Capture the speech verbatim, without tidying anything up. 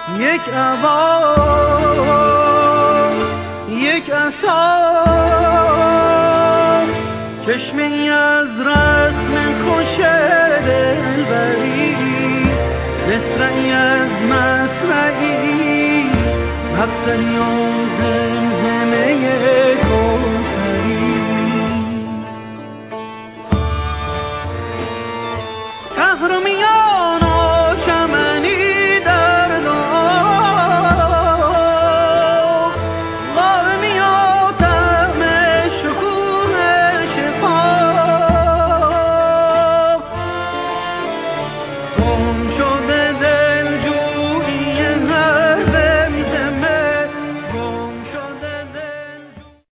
یک عبا یک عصا چشمی از رسم خوش دلبری مصرعی از مصرعی مقصدی و زمزمه کوثری تهرمی